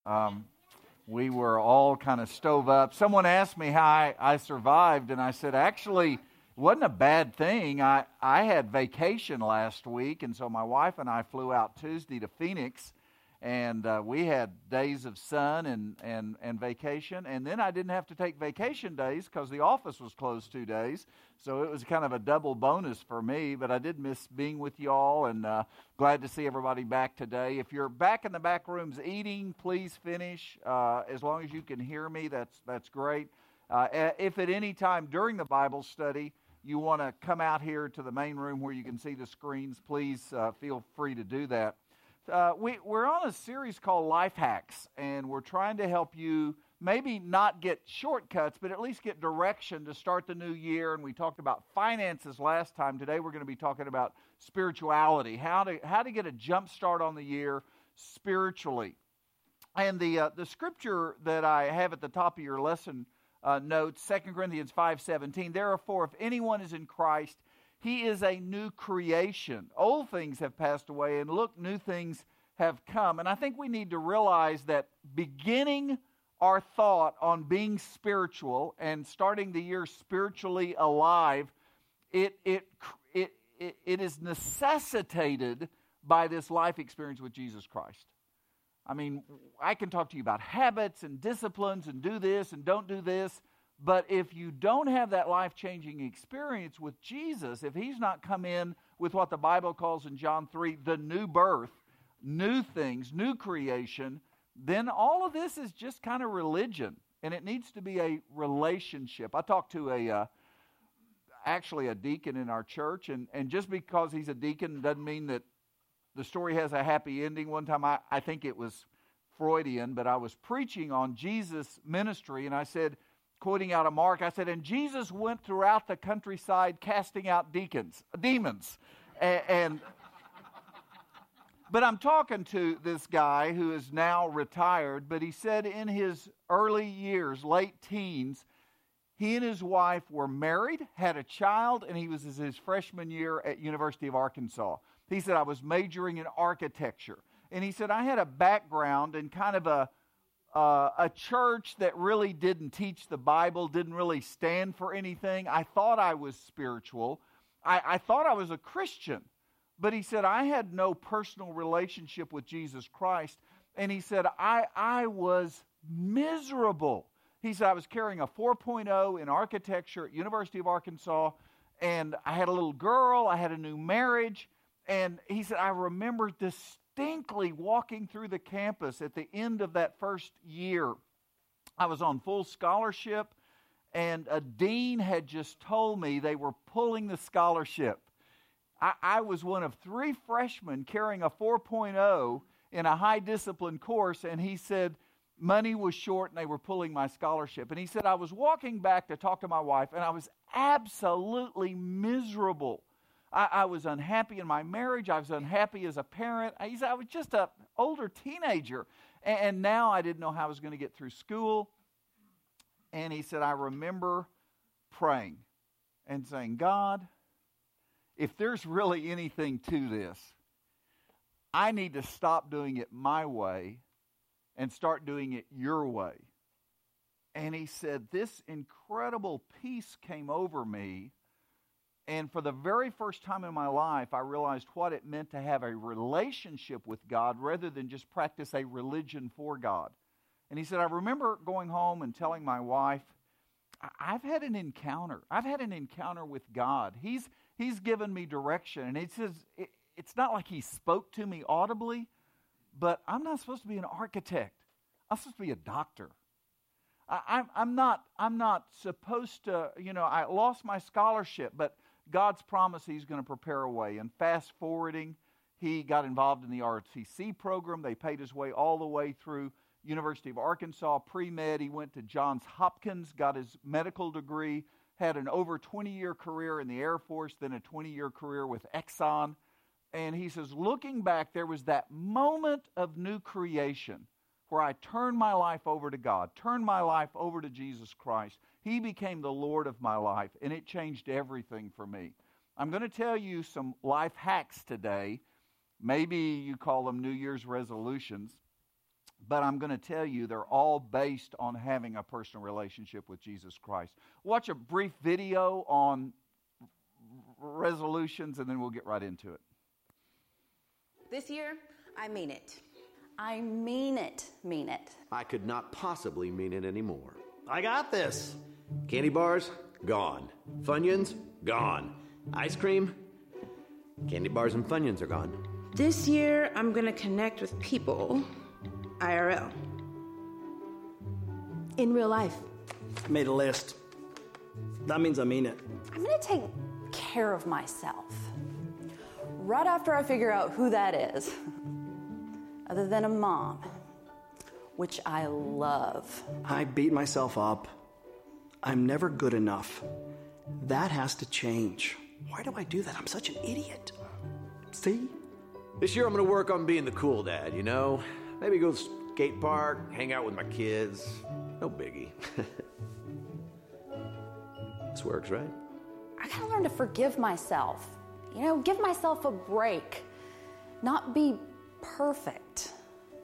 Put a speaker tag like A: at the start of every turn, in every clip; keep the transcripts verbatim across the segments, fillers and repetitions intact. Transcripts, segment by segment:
A: Um, we were all kind of stove up. Someone asked me how I, I survived, and I said, actually, it wasn't a bad thing. I, I had vacation last week, and so my wife and I flew out Tuesday to Phoenix, and uh, we had days of sun and, and, and vacation, and then I didn't have to take vacation days because the office was closed two days, so it was kind of a double bonus for me, but I did miss being with you all, and uh, glad to see everybody back today. If you're back in the back rooms eating, please finish. Uh, as long as you can hear me, that's, that's great. Uh, if at any time during the Bible study you want to come out here to the main room where you can see the screens, please uh, feel free to do that. Uh, we, we're on a series called Life Hacks, and we're trying to help you maybe not get shortcuts, but at least get direction to start the new year. And we talked about finances last time. Today we're going to be talking about spirituality, how to how to get a jump start on the year spiritually. And the uh, the scripture that I have at the top of your lesson uh, notes, Second Corinthians five seventeen, therefore if anyone is in Christ, he is a new creation. Old things have passed away, and look, new things have come. And I think we need to realize that beginning our thought on being spiritual and starting the year spiritually alive, it it it it, it is necessitated by this life experience with Jesus Christ. I mean, I can talk to you about habits and disciplines and do this and don't do this. But if you don't have that life-changing experience with Jesus, if he's not come in with what the Bible calls in John three, the new birth, new things, new creation, then all of this is just kind of religion. And it needs to be a relationship. I talked to a, uh, actually a deacon in our church, and, and just because he's a deacon doesn't mean that the story has a happy ending. One time, I, I think it was Freudian, but I was preaching on Jesus' ministry, and I said, quoting out of Mark, I said, and Jesus went throughout the countryside casting out deacons, demons. And, and but I'm talking to this guy who is now retired, but he said in his early years, late teens, he and his wife were married, had a child, and he was in his freshman year at University of Arkansas. He said, I was majoring in architecture. And he said, I had a background in kind of a Uh, a church that really didn't teach the Bible, didn't really stand for anything. I thought I was spiritual. I, I thought I was a Christian. But he said, I had no personal relationship with Jesus Christ. And he said, I, I was miserable. He said, I was carrying a four point oh in architecture at University of Arkansas. And I had a little girl. I had a new marriage. And he said, I remember this distinctly walking through the campus at the end of that first year. I was on full scholarship, and a dean had just told me they were pulling the scholarship. I, I was one of three freshmen carrying a four point oh in a high discipline course, and he said money was short and they were pulling my scholarship. And he said I was walking back to talk to my wife, and I was absolutely miserable. I, I was unhappy in my marriage. I was unhappy as a parent. I, I was just an older teenager. And, and now I didn't know how I was going to get through school. And he said, I remember praying and saying, God, if there's really anything to this, I need to stop doing it my way and start doing it your way. And he said, this incredible peace came over me. And for the very first time in my life, I realized what it meant to have a relationship with God rather than just practice a religion for God. And he said, I remember going home and telling my wife, I've had an encounter. I've had an encounter with God. He's He's given me direction. And he says, it, it's not like he spoke to me audibly, but I'm not supposed to be an architect. I'm supposed to be a doctor. I, I'm, I'm not, I'm not supposed to, you know, I lost my scholarship, but God's promise he's going to prepare a way. And fast forwarding, he got involved in the R T C program. They paid his way all the way through University of Arkansas, pre-med. He went to Johns Hopkins, got his medical degree, had an over twenty-year career in the Air Force, then a twenty-year career with Exxon. And he says, looking back, there was that moment of new creation where I turned my life over to God, turned my life over to Jesus Christ. He became the Lord of my life, and it changed everything for me. I'm going to tell you some life hacks today. Maybe you call them New Year's resolutions. but I'm going to tell you they're all based on having a personal relationship with Jesus Christ. Watch a brief video on resolutions, and then we'll get right into it.
B: This year, I mean it. I mean it, mean it.
C: I could not possibly mean it anymore.
D: I got this.
C: Candy bars, gone. Funyuns, gone. Ice cream, candy bars and Funyuns are gone.
E: This year, I'm going to connect with people I R L. In real life.
D: Made a list. That means I mean it.
B: I'm going to take care of myself. Right after I figure out who that is, other than a mom, which I love.
D: I beat myself up. I'm never good enough. That has to change. Why do I do that? I'm such an idiot. See?
C: This year I'm going to work on being the cool dad, you know? Maybe go to the skate park, hang out with my kids. No biggie. This works, right?
B: I gotta learn to forgive myself. You know, give myself a break. Not be perfect.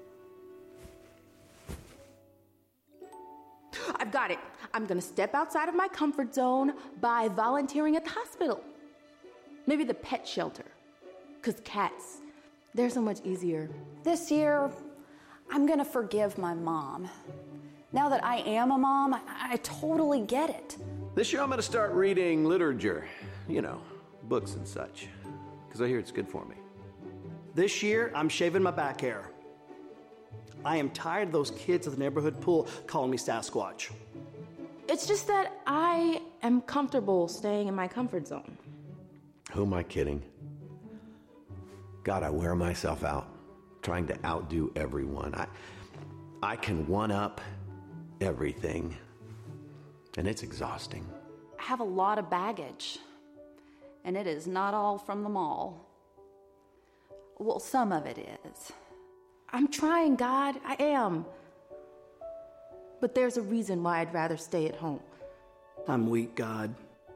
E: I've got it. I'm going to step outside of my comfort zone by volunteering at the hospital. Maybe the pet shelter. Because cats, they're so much easier.
B: This year, I'm gonna forgive my mom. Now that I am a mom, I, I totally get it.
C: This year I'm going to start reading literature. You know, books and such. Because I hear it's good for me.
D: This year, I'm shaving my back hair. I am tired of those kids at the neighborhood pool calling me Sasquatch.
E: It's just that I am comfortable staying in my comfort zone.
C: Who am I kidding? God, I wear myself out trying to outdo everyone. I, I can one-up everything, and it's exhausting.
B: I have a lot of baggage, and it is not all from the mall. Well, some of it is.
E: I'm trying, God. I am. But there's a reason why I'd rather stay at home.
D: I'm weak, God.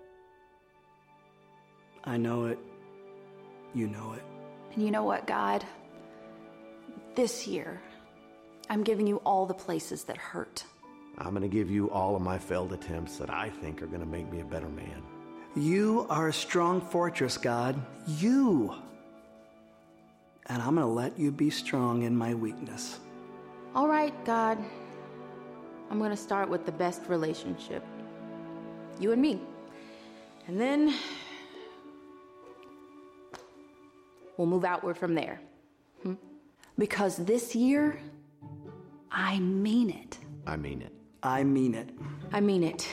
D: I know it. You know it.
B: And you know what, God? This year, I'm giving you all the places that hurt.
C: I'm going to give you all of my failed attempts that I think are going to make me a better man.
D: You are a strong fortress, God. You. And I'm going to let you be strong in my weakness.
E: All right, God. I'm going to start with the best relationship. You and me. And then we'll move outward from there. Hmm?
B: Because this year, I mean it.
C: I mean it.
D: I mean it.
E: I mean it.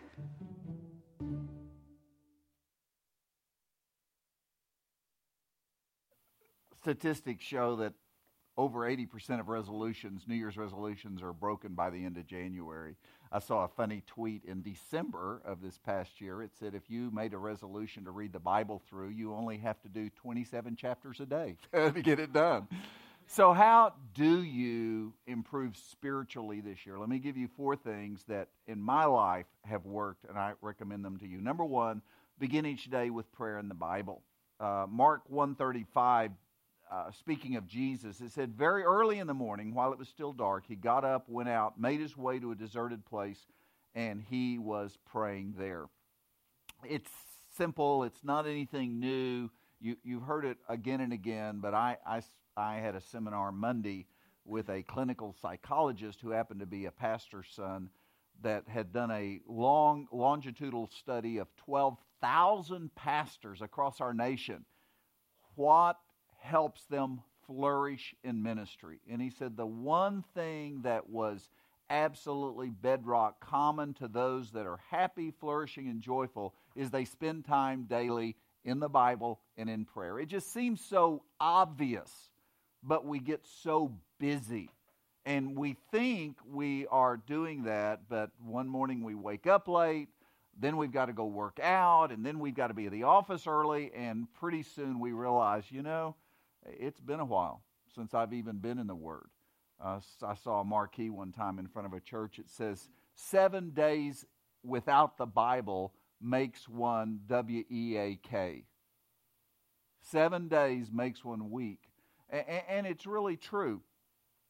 A: Statistics show that over eighty percent of resolutions, New Year's resolutions, are broken by the end of January. I saw a funny tweet in December of this past year. It said if you made a resolution to read the Bible through, you only have to do twenty-seven chapters a day to get it done. So how do you improve spiritually this year? Let me give you four things that in my life have worked, and I recommend them to you. Number one, begin each day with prayer in the Bible. Uh, Mark one thirty-five, uh, speaking of Jesus, it said, very early in the morning, while it was still dark, he got up, went out, made his way to a deserted place, and he was praying there. It's simple. It's not anything new. You, you've heard it again and again, but I, I, I had a seminar Monday with a clinical psychologist who happened to be a pastor's son that had done a long longitudinal study of twelve thousand pastors across our nation. What helps them flourish in ministry? And he said the one thing that was absolutely bedrock common to those that are happy, flourishing, and joyful is they spend time daily in the Bible and in prayer. It just seems so obvious, but we get so busy. And we think we are doing that, but one morning we wake up late, then we've got to go work out, and then we've got to be at the office early, and pretty soon we realize, you know, it's been a while since I've even been in the Word. Uh, I saw a marquee one time in front of a church. It says, seven days without the Bible makes one W E A K. Seven days makes one weak. And, and it's really true.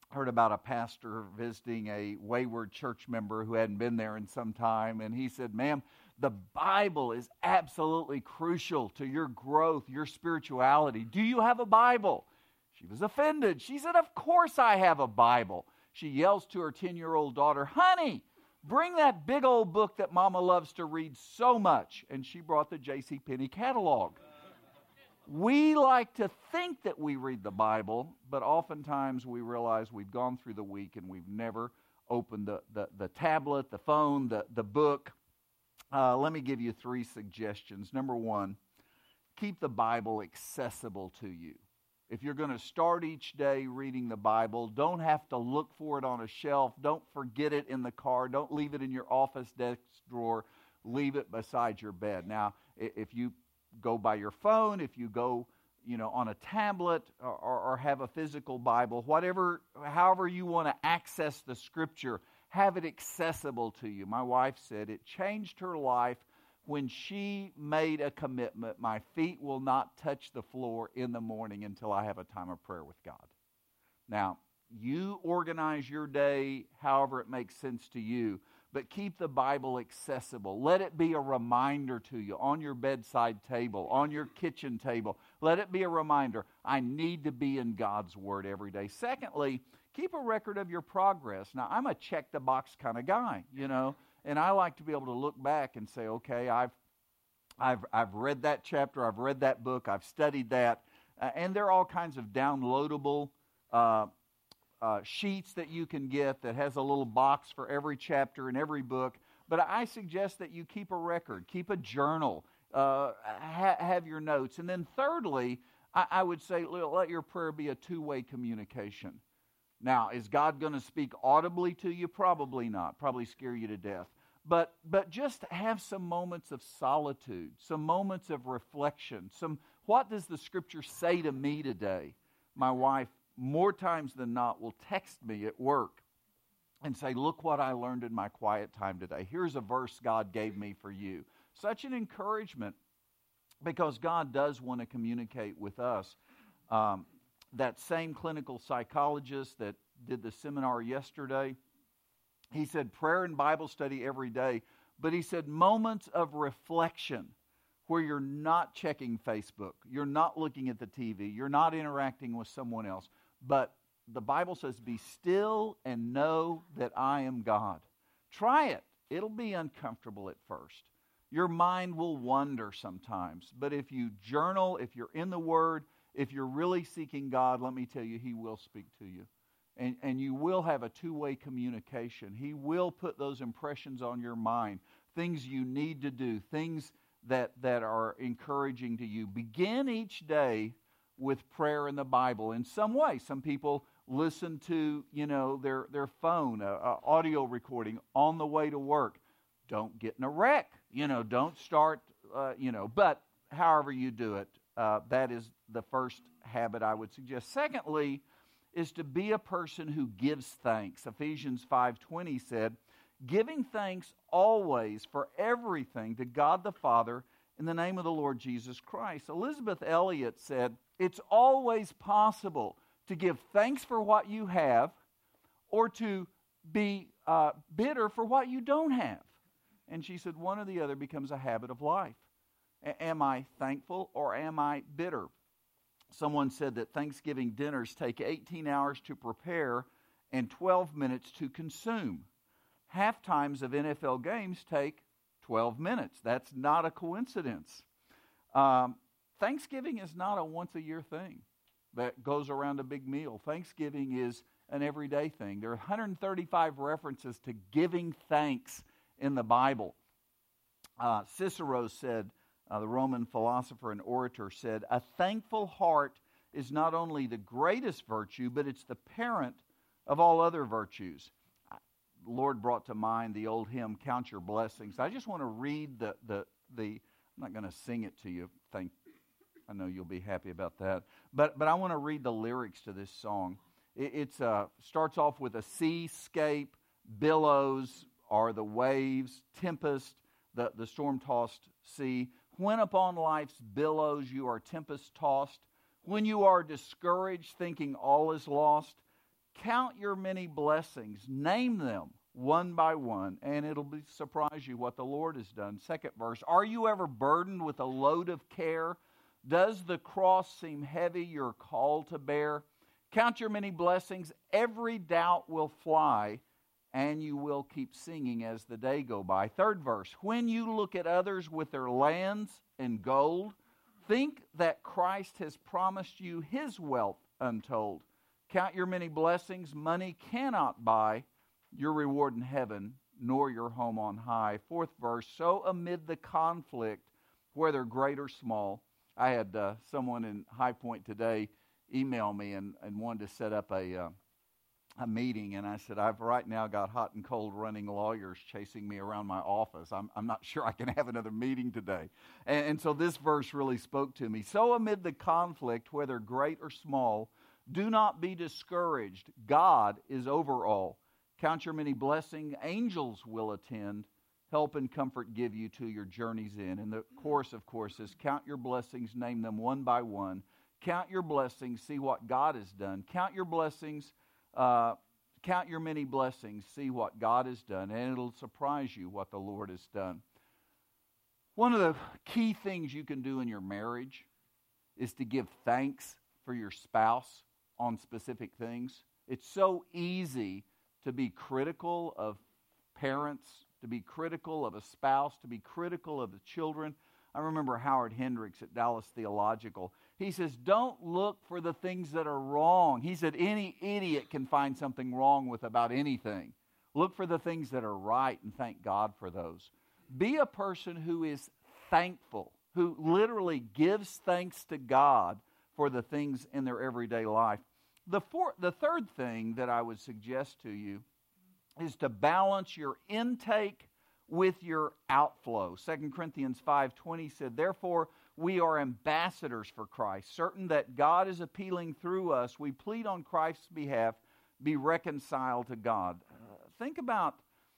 A: heard about a pastor visiting a wayward church member who hadn't been there in some time, and he said, ma'am, the Bible is absolutely crucial to your growth, your spirituality. Do you have a Bible? She was offended. She said, of course I have a Bible. She yells to her ten-year-old daughter, honey, bring that big old book that Mama loves to read so much. And she brought the J C Penney catalog. We like to think that we read the Bible, but oftentimes we realize we've gone through the week and we've never opened the, the, the tablet, the phone, the, the book. Uh, let me give you three suggestions. Number one, keep the Bible accessible to you. If you're going to start each day reading the Bible, don't have to look for it on a shelf. Don't forget it in the car. Don't leave it in your office desk drawer. Leave it beside your bed. Now, if you go by your phone, if you go, you know, on a tablet or, or, or have a physical Bible, whatever, however you want to access the Scripture, have it accessible to you. My wife said it changed her life when she made a commitment. My feet will not touch the floor in the morning until I have a time of prayer with God. Now, you organize your day however it makes sense to you, but keep the Bible accessible. Let it be a reminder to you on your bedside table, on your kitchen table. Let it be a reminder, I need to be in God's Word every day. Secondly, keep a record of your progress. Now, I'm a check-the-box kind of guy, you know, and I like to be able to look back and say, okay, I've I've I've read that chapter, I've read that book, I've studied that, uh, and there are all kinds of downloadable uh Uh, sheets that you can get that has a little box for every chapter in every book. But I suggest that you keep a record, keep a journal, uh, ha- have your notes. And then thirdly, I, I would say let your prayer be a two-way communication. Now, is God going to speak audibly to you? Probably not. Probably scare you to death. But but just have some moments of solitude, some moments of reflection. Some what does the Scripture say to me today? My wife, more times than not, will text me at work and say, look what I learned in my quiet time today. Here's a verse God gave me for you. Such an encouragement, because God does want to communicate with us. Um, that same clinical psychologist that did the seminar yesterday, he said prayer and Bible study every day, but he said moments of reflection where you're not checking Facebook, you're not looking at the T V, you're not interacting with someone else. But the Bible says, be still and know that I am God. Try it. It'll be uncomfortable at first. Your mind will wander sometimes. But if you journal, if you're in the Word, if you're really seeking God, let me tell you, He will speak to you. And, and you will have a two-way communication. He will put those impressions on your mind, things you need to do, things that, that are encouraging to you. Begin each day with prayer in the Bible in some way. Some people listen to, you know, their, their phone, a, a audio recording on the way to work. Don't get in a wreck. You know, don't start, uh, you know, but however you do it, uh, that is the first habit I would suggest. Secondly, is to be a person who gives thanks. Ephesians five twenty said, giving thanks always for everything to God the Father in the name of the Lord Jesus Christ. Elizabeth Elliot said, it's always possible to give thanks for what you have or to be uh, bitter for what you don't have. And she said one or the other becomes a habit of life. A- am I thankful or am I bitter? Someone said that Thanksgiving dinners take eighteen hours to prepare and twelve minutes to consume. Half times of N F L games take twelve minutes. That's not a coincidence. Um, Thanksgiving is not a once-a-year thing that goes around a big meal. Thanksgiving is an everyday thing. There are one hundred thirty-five references to giving thanks in the Bible. Uh, Cicero said, uh, the Roman philosopher and orator said, a thankful heart is not only the greatest virtue, but it's the parent of all other virtues. The Lord brought to mind the old hymn, Count Your Blessings. I just want to read the, the, the I'm not going to sing it to you. Thank, I know you'll be happy about that. But but I want to read the lyrics to this song. It it's, uh, starts off with a seascape, billows are the waves, tempest, the, the storm-tossed sea. When upon life's billows you are tempest-tossed, when you are discouraged, thinking all is lost, count your many blessings, name them one by one, and it'll be, surprise you what the Lord has done. Second verse, are you ever burdened with a load of care? Does the cross seem heavy you're called to bear? Count your many blessings, every doubt will fly, and you will keep singing as the day go by. Third verse, when you look at others with their lands and gold, think that Christ has promised you his wealth untold. Count your many blessings, money cannot buy your reward in heaven, nor your home on high. Fourth verse, so amid the conflict, whether great or small. I had uh, someone in High Point today email me and, and wanted to set up a uh, a meeting, and I said, I've right now got hot and cold running lawyers chasing me around my office. I'm, I'm not sure I can have another meeting today. And, and so this verse really spoke to me. So amid the conflict, whether great or small, do not be discouraged. God is over all. Count your many blessings. Angels will attend. Help and comfort give you to your journey's end. And the course, of course, is count your blessings, name them one by one. Count your blessings, see what God has done. Count your blessings, uh, count your many blessings, see what God has done, and it'll surprise you what the Lord has done. One of the key things you can do in your marriage is to give thanks for your spouse on specific things. It's so easy to be critical of parents, to be critical of a spouse, to be critical of the children. I remember Howard Hendricks at Dallas Theological. He says, don't look for the things that are wrong. He said, any idiot can find something wrong with about anything. Look for the things that are right and thank God for those. Be a person who is thankful, who literally gives thanks to God for the things in their everyday life. The, four, the third thing that I would suggest to you is to balance your intake with your outflow. Second Corinthians five twenty said, therefore we are ambassadors for Christ, certain that God is appealing through us. We plead on Christ's behalf, be reconciled to God. Uh, think about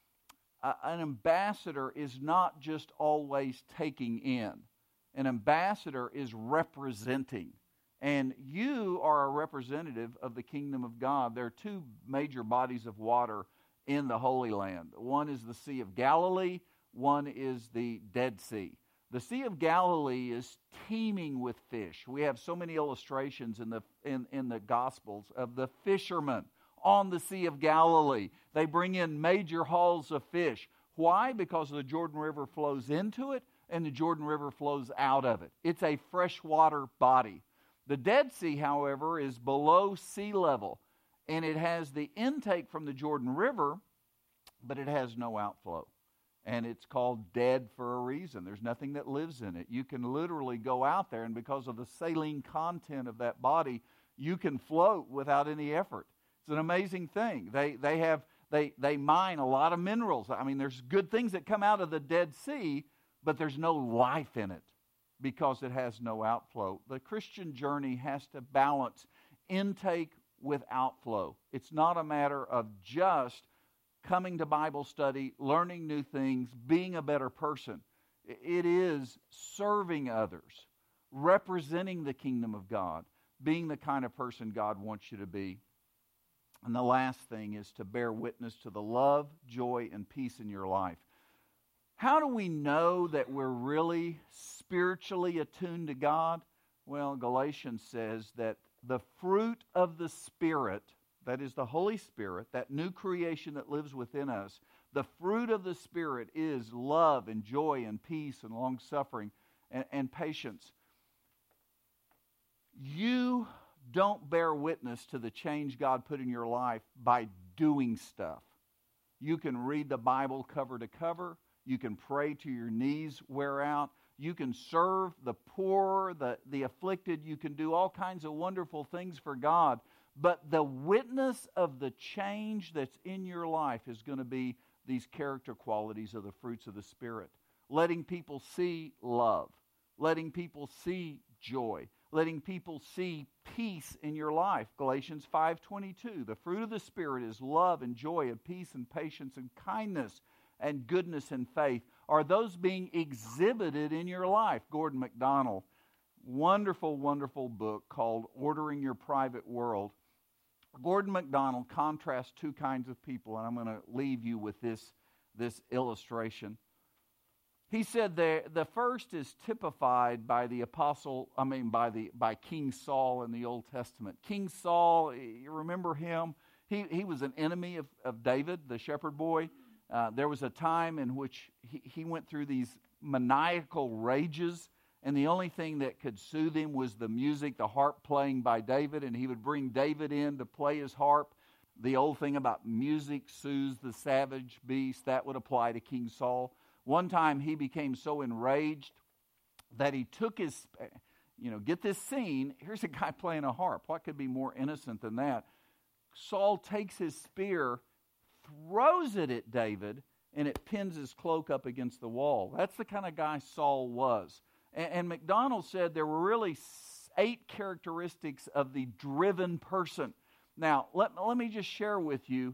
A: uh, an ambassador is not just always taking in. An ambassador is representing. And you are a representative of the kingdom of God. There are two major bodies of water in the Holy Land. One is the Sea of Galilee, one is the Dead Sea. The Sea of Galilee is teeming with fish. We have so many illustrations in the in, in the Gospels of the fishermen on the Sea of Galilee. They bring in major hauls of fish. Why? Because the Jordan River flows into it and the Jordan River flows out of it. It's a freshwater body. The Dead Sea, however, is below sea level, and it has the intake from the Jordan River, but it has no outflow. And it's called dead for a reason. There's nothing that lives in it. You can literally go out there, and because of the saline content of that body, you can float without any effort. It's an amazing thing. They they have they they mine a lot of minerals. I mean, there's good things that come out of the Dead Sea, but there's no life in it because it has no outflow. The Christian journey has to balance intake with outflow. It's not a matter of just coming to Bible study, learning new things, being a better person. It is serving others, representing the kingdom of God, being the kind of person God wants you to be. And the last thing is to bear witness to the love, joy, and peace in your life. How do we know that we're really spiritually attuned to God? Well, Galatians says that the fruit of the Spirit, that is the Holy Spirit, that new creation that lives within us, the fruit of the Spirit is love and joy and peace and long-suffering and, and patience. You don't bear witness to the change God put in your life by doing stuff. You can read the Bible cover to cover. You can pray till your knees wear out. You can serve the poor, the, the afflicted. You can do all kinds of wonderful things for God. But the witness of the change that's in your life is going to be these character qualities of the fruits of the Spirit. Letting people see love. Letting people see joy. Letting people see peace in your life. Galatians five twenty-two. The fruit of the Spirit is love and joy and peace and patience and kindness and goodness and faith. Are those being exhibited in your life? Gordon MacDonald, wonderful, wonderful book called Ordering Your Private World. Gordon MacDonald contrasts two kinds of people, and I'm going to leave you with this, this illustration. He said the, the first is typified by the apostle, I mean by the by King Saul in the Old Testament. King Saul, you remember him? He, he was an enemy of, of David, the shepherd boy. Uh, there was a time in which he, he went through these maniacal rages, and the only thing that could soothe him was the music, the harp playing by David, and he would bring David in to play his harp. The old thing about music soothes the savage beast, that would apply to King Saul. One time he became so enraged that he took his, you know, get this scene, here's a guy playing a harp. What could be more innocent than that? Saul takes his spear, throws it at David, and it pins his cloak up against the wall. That's the kind of guy Saul was. And, and MacDonald said there were really eight characteristics of the driven person. Now, let, let me just share with you,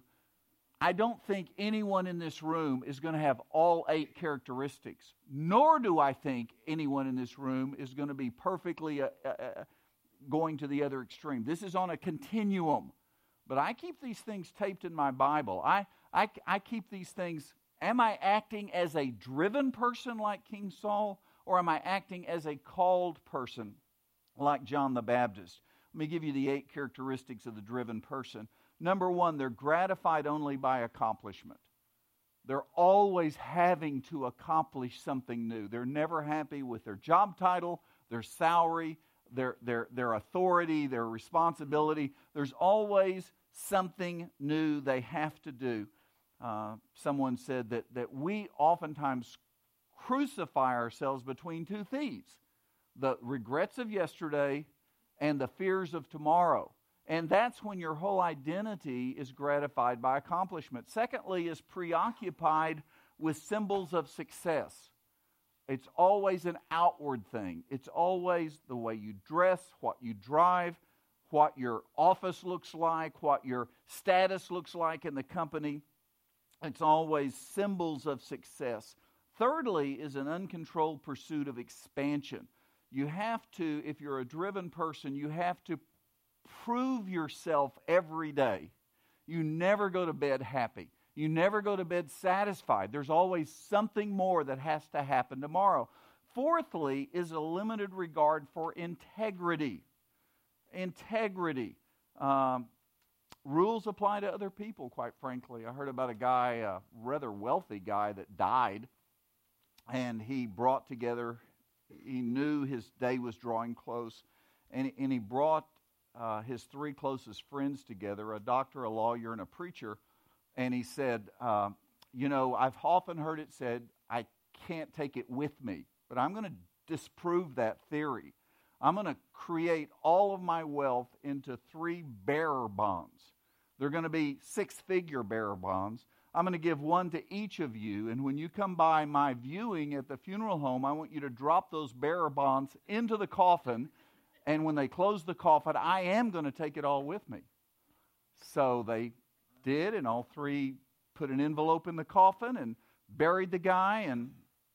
A: I don't think anyone in this room is going to have all eight characteristics, nor do I think anyone in this room is going to be perfectly uh, uh, going to the other extreme. This is on a continuum, but I keep these things taped in my Bible. I, I, I keep these things, am I acting as a driven person like King Saul, or am I acting as a called person like John the Baptist? Let me give you the eight characteristics of the driven person. Number one, they're gratified only by accomplishment. They're always having to accomplish something new. They're never happy with their job title, their salary, their, their, their authority, their responsibility. There's always something new they have to do. Uh, someone said that, that we oftentimes crucify ourselves between two thieves, the regrets of yesterday and the fears of tomorrow. And that's when your whole identity is gratified by accomplishment. Secondly, is preoccupied with symbols of success. It's always an outward thing. It's always the way you dress, what you drive, what your office looks like, what your status looks like in the company. It's always symbols of success. Thirdly, is an uncontrolled pursuit of expansion. You have to, if you're a driven person, you have to prove yourself every day. You never go to bed happy. You never go to bed satisfied. There's always something more that has to happen tomorrow. Fourthly is a limited regard for integrity. Integrity. Um, rules apply to other people, quite frankly. I heard about a guy, a rather wealthy guy that died, and he brought together, he knew his day was drawing close, and, and he brought Uh, his three closest friends together, a doctor, a lawyer, and a preacher, and he said, uh, you know, I've often heard it said, I can't take it with me, but I'm going to disprove that theory. I'm going to create all of my wealth into three bearer bonds. They're going to be six-figure bearer bonds. I'm going to give one to each of you, and when you come by my viewing at the funeral home, I want you to drop those bearer bonds into the coffin. And when they close the coffin, I am going to take it all with me. So they did, and all three put an envelope in the coffin and buried the guy. And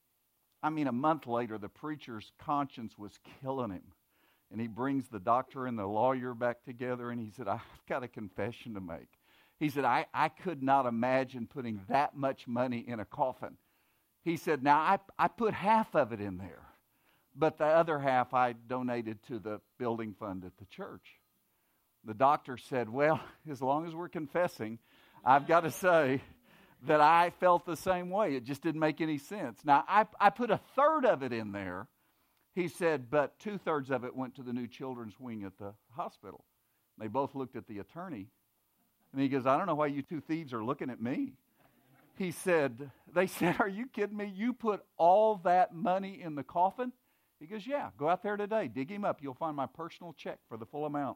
A: I mean, a month later, the preacher's conscience was killing him. And he brings the doctor and the lawyer back together, and he said, I've got a confession to make. He said, I, I could not imagine putting that much money in a coffin. He said, now, I, I put half of it in there. But the other half I donated to the building fund at the church. The doctor said, well, as long as we're confessing, I've got to say that I felt the same way. It just didn't make any sense. Now, I, I put a third of it in there. He said, but two-thirds of it went to the new children's wing at the hospital. They both looked at the attorney. And he goes, I don't know why you two thieves are looking at me. He said, they said, are you kidding me? You put all that money in the coffin? He goes, yeah, go out there today. Dig him up. You'll find my personal check for the full amount.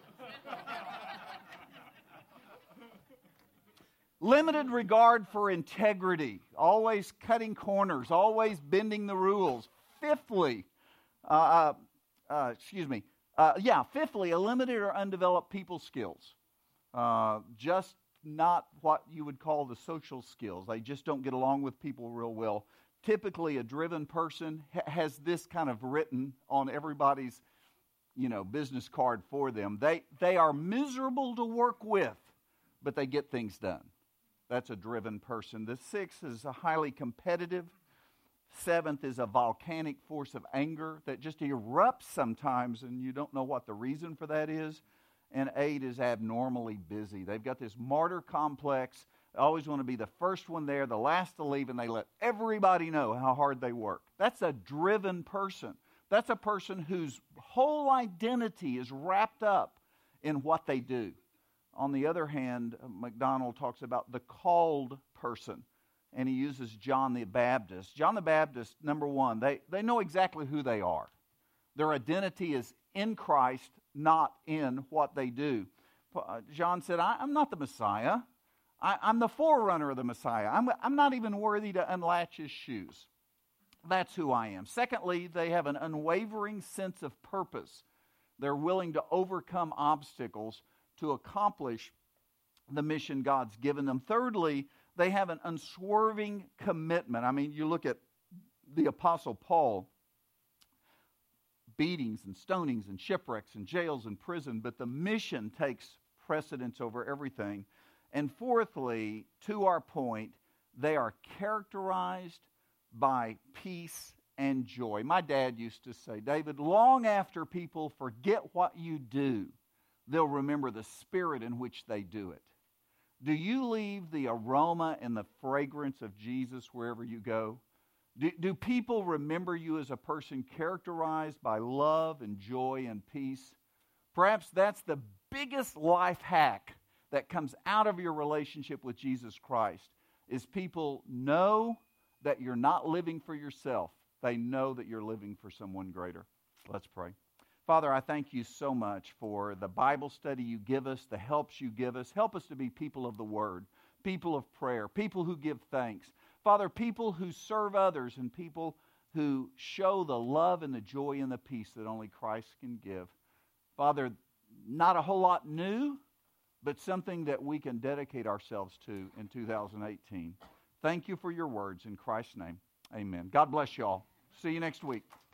A: Limited regard for integrity. Always cutting corners. Always bending the rules. Fifthly, uh, uh, excuse me. Uh, yeah, fifthly, a limited or undeveloped people skills. Uh, just not what you would call the social skills. They just don't get along with people real well. Typically, a driven person ha- has this kind of written on everybody's you know, business card for them. They, they are miserable to work with, but they get things done. That's a driven person. The sixth is a highly competitive. Seventh is a volcanic force of anger that just erupts sometimes, and you don't know what the reason for that is. And eight is abnormally busy. They've got this martyr complex. They always want to be the first one there, the last to leave, and they let everybody know how hard they work. That's a driven person. That's a person whose whole identity is wrapped up in what they do. On the other hand, MacDonald talks about the called person, and he uses John the Baptist. John the Baptist, number one, they, they know exactly who they are. Their identity is in Christ, not in what they do. John said, I, I'm not the Messiah. I, I'm the forerunner of the Messiah. I'm, I'm not even worthy to unlatch his shoes. That's who I am. Secondly, they have an unwavering sense of purpose. They're willing to overcome obstacles to accomplish the mission God's given them. Thirdly, they have an unswerving commitment. I mean, you look at the Apostle Paul, beatings and stonings and shipwrecks and jails and prison, but the mission takes precedence over everything. And fourthly, to our point, they are characterized by peace and joy. My dad used to say, David, long after people forget what you do, they'll remember the spirit in which they do it. Do you leave the aroma and the fragrance of Jesus wherever you go? Do, do people remember you as a person characterized by love and joy and peace? Perhaps that's the biggest life hack that comes out of your relationship with Jesus Christ, is people know that you're not living for yourself. They know that you're living for someone greater. Let's pray. Father, I thank you so much for the Bible study you give us, the helps you give us. Help us to be people of the Word, people of prayer, people who give thanks. Father, people who serve others and people who show the love and the joy and the peace that only Christ can give. Father, not a whole lot new, but something that we can dedicate ourselves to in two thousand eighteen. Thank you for your words. In Christ's name, amen. God bless you all. See you next week.